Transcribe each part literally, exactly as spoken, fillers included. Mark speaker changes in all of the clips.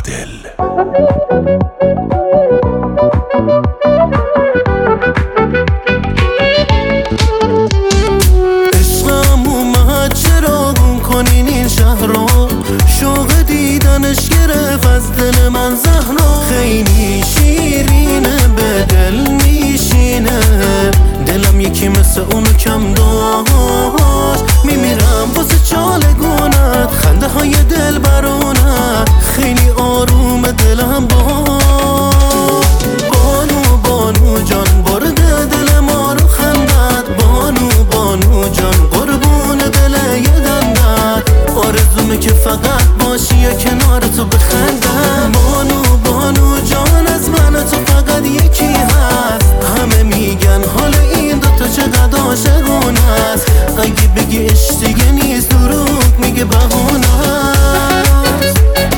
Speaker 1: عادل.
Speaker 2: عشقم اومد چرا گم کنین این شهر رو، شوق دیدنش گرفت از دل من زهرا. خیلی شیرینه به دل میشینه، دلم یکی مثل اونو کم داشت. میمیرم واسه چالگونت، خنده های دل برونت، خیلی آروم دلم با. بانو بانو جان برده دل ما رو خندت، بانو بانو جان قربون دل یه دندت. آرزومه که فقط باشی یا کنار تو بخندم. بانو بانو جان از من تو فقط یکی هست، همه میگن حال این دوتا چقدر عاشقونه است. اگه بگی عشق دیگه نیست دروغ میگه بهونه است.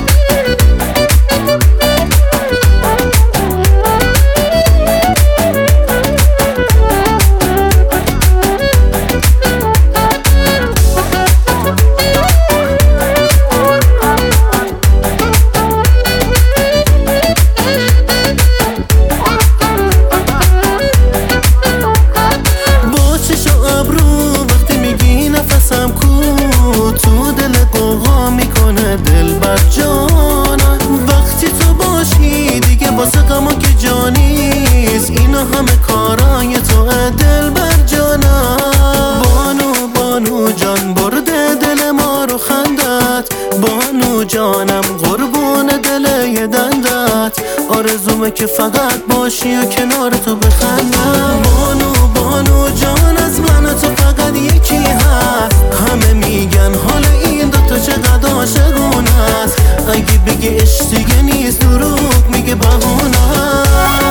Speaker 2: تو دل قوقا میکنه دل بر جانم، وقتی تو باشی دیگه واسه غما که جانیست. اینا همه کارای تو دل بر جانم. بانو بانو جان برده دل ما رو خندت، بانو جانم قربون دل یه دندت. آرزومه که فقط باشی و کنار تو بخندم. بانو بانو جان از من تو فقط یکی هست، همه میگن حال این دوتا چقدر عاشقونه است. اگه بگی عشق دیگه نیست دروغ میگه بهونه است.